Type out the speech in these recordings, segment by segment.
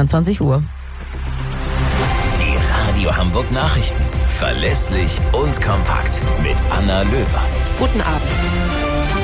22 Uhr. Die Radio Hamburg Nachrichten. Verlässlich und kompakt. Mit Anna Löwer. Guten Abend.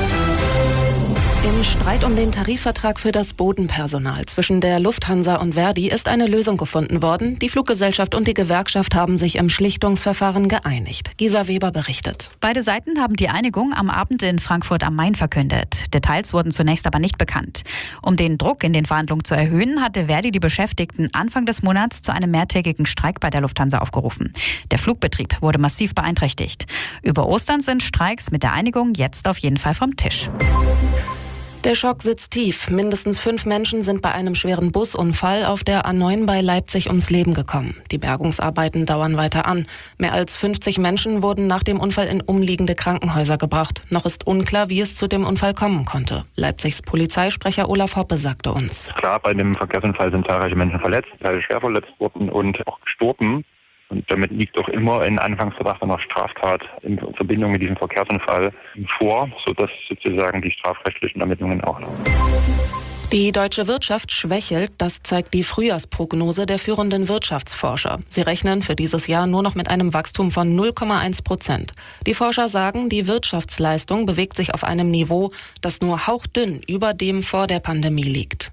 Im Streit um den Tarifvertrag für das Bodenpersonal zwischen der Lufthansa und Verdi ist eine Lösung gefunden worden. Die Fluggesellschaft und die Gewerkschaft haben sich im Schlichtungsverfahren geeinigt. Gisa Weber berichtet. Beide Seiten haben die Einigung am Abend in Frankfurt am Main verkündet. Details wurden zunächst aber nicht bekannt. Um den Druck in den Verhandlungen zu erhöhen, hatte Verdi die Beschäftigten Anfang des Monats zu einem mehrtägigen Streik bei der Lufthansa aufgerufen. Der Flugbetrieb wurde massiv beeinträchtigt. Über Ostern sind Streiks mit der Einigung jetzt auf jeden Fall vom Tisch. Der Schock sitzt tief. Mindestens 5 Menschen sind bei einem schweren Busunfall auf der A9 bei Leipzig ums Leben gekommen. Die Bergungsarbeiten dauern weiter an. Mehr als 50 Menschen wurden nach dem Unfall in umliegende Krankenhäuser gebracht. Noch ist unklar, wie es zu dem Unfall kommen konnte. Leipzigs Polizeisprecher Olaf Hoppe sagte uns. Klar, bei dem Verkehrsunfall sind zahlreiche Menschen verletzt, teilweise schwer verletzt worden und auch gestorben. Und damit liegt auch immer ein Anfangsverdacht einer Straftat in Verbindung mit diesem Verkehrsunfall vor, sodass sozusagen die strafrechtlichen Ermittlungen auch laufen. Die deutsche Wirtschaft schwächelt, das zeigt die Frühjahrsprognose der führenden Wirtschaftsforscher. Sie rechnen für dieses Jahr nur noch mit einem Wachstum von 0,1%. Die Forscher sagen, die Wirtschaftsleistung bewegt sich auf einem Niveau, das nur hauchdünn über dem vor der Pandemie liegt.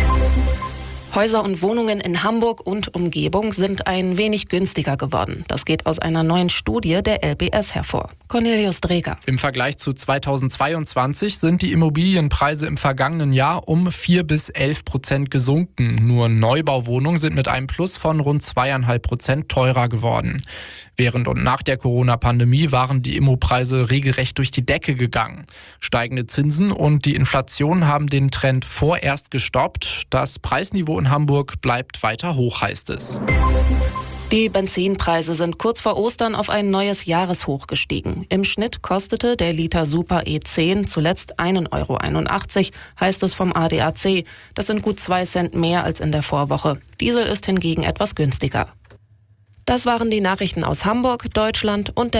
Häuser und Wohnungen in Hamburg und Umgebung sind ein wenig günstiger geworden. Das geht aus einer neuen Studie der LBS hervor. Cornelius Dreger. Im Vergleich zu 2022 sind die Immobilienpreise im vergangenen Jahr um 4-11% gesunken. Nur Neubauwohnungen sind mit einem Plus von rund 2,5% teurer geworden. Während und nach der Corona-Pandemie waren die Immopreise regelrecht durch die Decke gegangen. Steigende Zinsen und die Inflation haben den Trend vorerst gestoppt. Das Preisniveau in Hamburg bleibt weiter hoch, heißt es. Die Benzinpreise sind kurz vor Ostern auf ein neues Jahreshoch gestiegen. Im Schnitt kostete der Liter Super E10 zuletzt 1,81 €, heißt es vom ADAC. Das sind gut 2 Cent mehr als in der Vorwoche. Diesel ist hingegen etwas günstiger. Das waren die Nachrichten aus Hamburg, Deutschland und der